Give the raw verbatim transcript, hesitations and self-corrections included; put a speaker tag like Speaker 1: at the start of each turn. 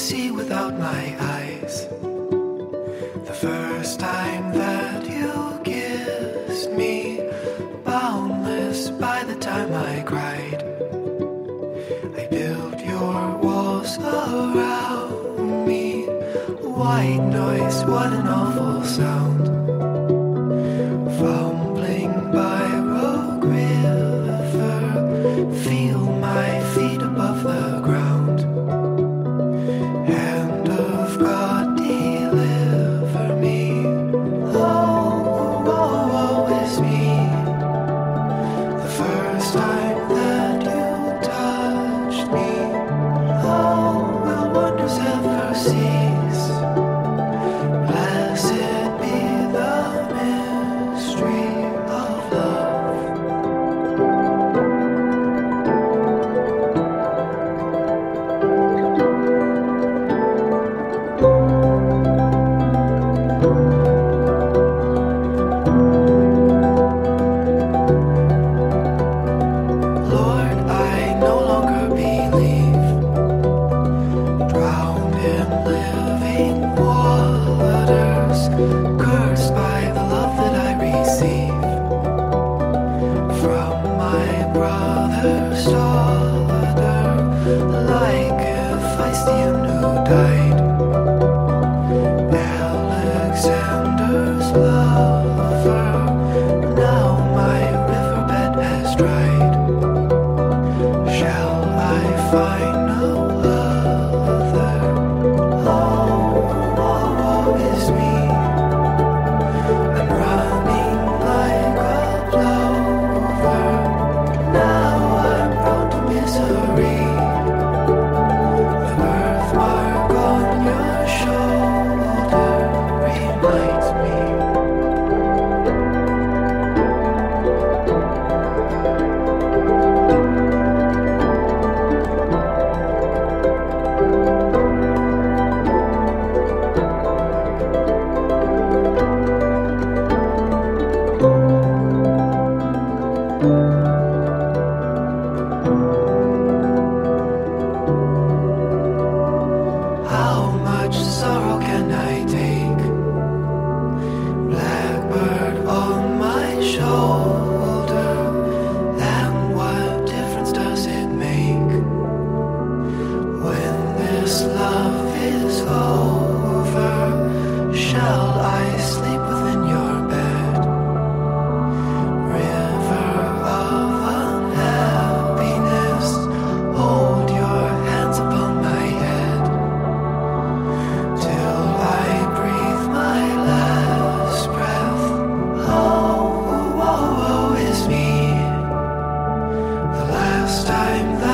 Speaker 1: see without my eyes. The first time that you kissed me, boundless by the time I cried. I built your walls around me. White noise, what an awful sound. Fumbling by Rogue River, feel my feet above the ground. Hand of God, deliver me. Oh, woe, woe is me. The first time that you touched me, oh, will wonders ever cease? Blessed be the mystery of love. Lord, I no longer believe, drowned in living waters, cursed by the love that I receive from my brother's daughter, like Hephaestion who died. Alexander's lover, now my riverbed has dried. Shall I find no other? Oh, woe, woe is me. I'm running like a plover. Now I'm prone to misery. The birthmark on your shoulder reminds me. How much sorrow can I take? Blackbird on my shoulder, and what difference does it make? When this love is over, shall I sleep within your bed? River of unhappiness, hold your hands upon my head, till I breathe my last breath. Oh, woe, woe is me. The last time that